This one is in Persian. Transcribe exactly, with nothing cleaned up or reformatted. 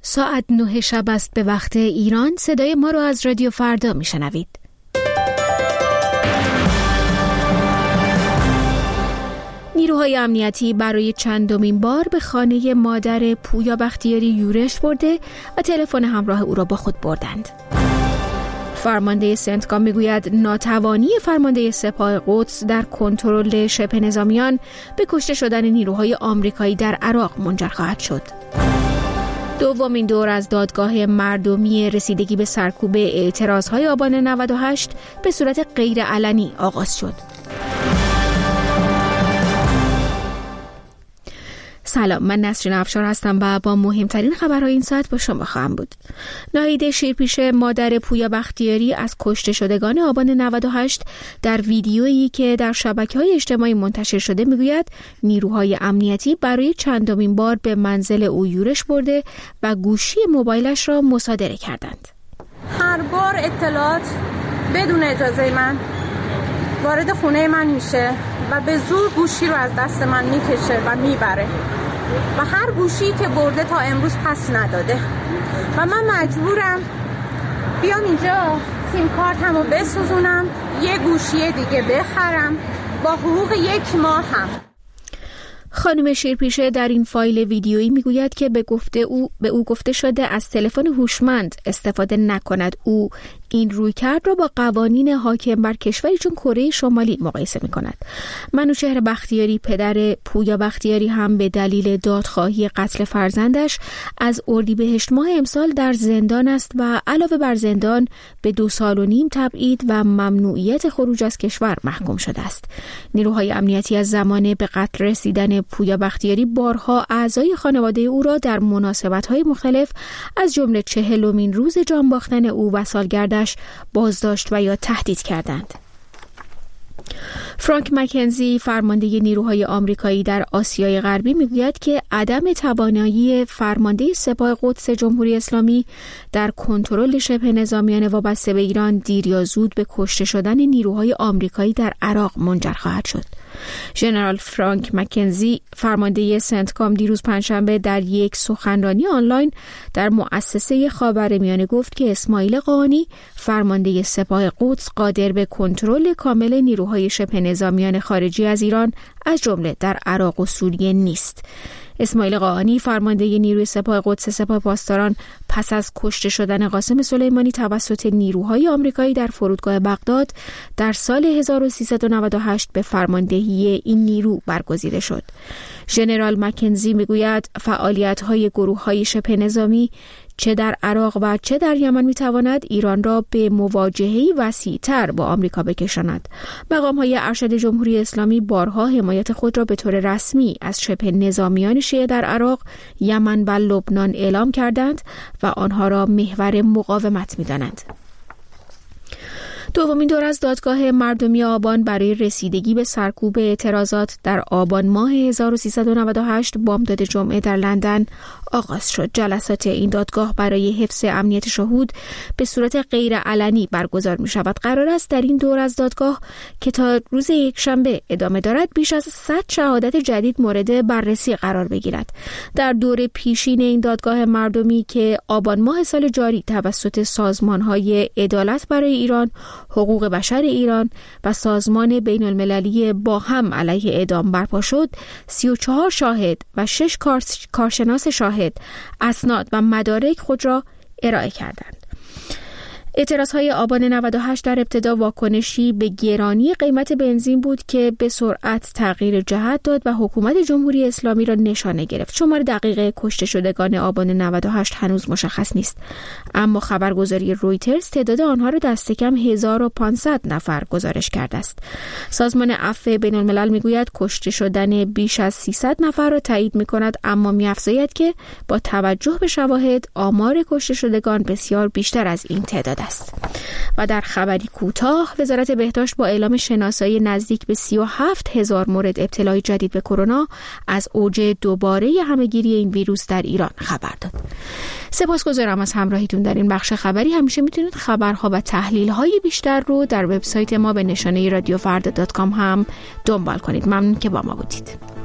ساعت نه شب است به وقت ایران. صدای ما رو از رادیو فردا میشنوید. نیروهای امنیتی برای چندمین بار به خانه مادر پویا بختیاری یورش برده و تلفن همراه او را با خود بردند. فرمانده سنتکام میگوید ناتوانی فرمانده سپاه قدس در کنترل شبه نظامیان به کشته شدن نیروهای آمریکایی در عراق منجر خواهد شد. دومین دور از دادگاه مردمی رسیدگی به سرکوب اعتراضهای آبان نود و هشت به صورت غیر علنی آغاز شد. سلام، من نسرین افشار هستم و با مهمترین خبرهای این ساعت با شما خواهم بود. ناهید شیرپیشه مادر پویا بختیاری از کشته شدگان آبان نود و هشت در ویدیویی که در شبکه‌های اجتماعی منتشر شده میگوید نیروهای امنیتی برای چندمین بار به منزل او یورش برده و گوشی موبایلش را مصادره کردند. هر بار اطلاعات بدون اجازه من وارد خونه من میشه و به زور گوشی رو از دست من میکشه و میبره و هر گوشی که برده تا امروز پس نداده و من مجبورم بیام اینجا سیم کارتم رو بسوزونم، یه گوشی دیگه بخرم با حقوق یک ماه هم. خانم شیرپیشه در این فایل ویدیویی میگوید که به گفته او به او گفته شده از تلفن هوشمند استفاده نکند. او این رویکرد را با قوانین حاکم بر کشوری چون کره شمالی مقایسه می‌کند. منوچهر بختیاری پدر پویا بختیاری هم به دلیل دادخواهی قتل فرزندش از اردیبهشت ماه امسال در زندان است و علاوه بر زندان به دو سال و نیم تبعید و ممنوعیت خروج از کشور محکوم شده است. نیروهای امنیتی از زمان به قتل رسیدن پویا بختیاری بارها اعضای خانواده او را در مناسبت‌های مختلف از جمله چهلمین روز جان باختن او و سالگرد بازداشت و یا تهدید کردند. فرانک مکنزی فرمانده نیروهای آمریکایی در آسیای غربی میگوید که عدم توانایی فرمانده سپاه قدس جمهوری اسلامی در کنترل شبه نظامیان وابسته به ایران دیر یا زود به کشته شدن نیروهای آمریکایی در عراق منجر خواهد شد. ژنرال فرانک مکنزی فرمانده سنتکام دیروز پنجشنبه در یک سخنرانی آنلاین در مؤسسه خاورمیانه گفت که اسماعیل قاآنی فرمانده سپاه قدس قادر به کنترل کامل نیروهای شبه نظامیان خارجی از ایران از جمله در عراق و سوریه نیست. اسماعیل قاآنی فرمانده نیروی سپاه قدس سپاه پاسداران پس از کشته شدن قاسم سلیمانی توسط نیروهای آمریکایی در فرودگاه بغداد در سال هزار و سیصد و نود و هشت به فرماندهی این نیرو برگزیده شد. ژنرال مکنزی میگوید فعالیت‌های گروه‌های شبه نظامی چه در عراق و چه در یمن میتواند ایران را به مواجهه‌ای وسیع‌تر با آمریکا بکشاند. مقام‌های ارشد جمهوری اسلامی بارها حمایت خود را به طور رسمی از شبه نظامیان شیعه در عراق، یمن و لبنان اعلام کردند و آنها را محور مقاومت می‌دانند. دومین دور از دادگاه مردمی آبان برای رسیدگی به سرکوب اعتراضات در آبان ماه هزار و سیصد و نود و هشت بامداد جمعه در لندن آغاز شد. جلسات این دادگاه برای حفظ امنیت شهود به صورت غیر علنی برگزار می شود. قرار است در این دور از دادگاه که تا روز یکشنبه ادامه دارد بیش از صد شهادت جدید مورد بررسی قرار بگیرد. در دور پیشین این دادگاه مردمی که آبان ماه سال جاری توسط سازمان‌های عدالت برای ایران، حقوق بشر ایران و سازمان بین المللی با هم علیه اعدام برپا شد، سی و چهار شاهد و شش کارشناس شاهد اسناد و مدارک خود را ارائه کردند. اعتراضهای آبان نود و هشت در ابتدا واکنشی به گرانی قیمت بنزین بود که به سرعت تغییر جهت داد و حکومت جمهوری اسلامی را نشانه گرفت. شمار دقیق کشته شدگان آبان نود و هشت هنوز مشخص نیست، اما خبرگزاری رویترز تعداد آنها را دست کم هزار و پانصد نفر گزارش کرده است. سازمان عفو بین الملل میگوید کشته شدن بیش از سیصد نفر را تایید میکند، اما میافزاید که با توجه به شواهد آمار کشته شدگان بسیار بیشتر از این تعداد است. و در خبری کوتاه، وزارت بهداشت با اعلام شناسایی نزدیک به سی و هفت هزار مورد ابتلای جدید به کرونا از اوج دوباره همه‌گیری این ویروس در ایران خبر داد. سپاسگزارم از همراهیتون در این بخش خبری. همیشه میتونید خبرها و تحلیل‌های بیشتر رو در وبسایت ما به نشانه رادیو فردا دات کام هم دنبال کنید. ممنون که با ما بودید.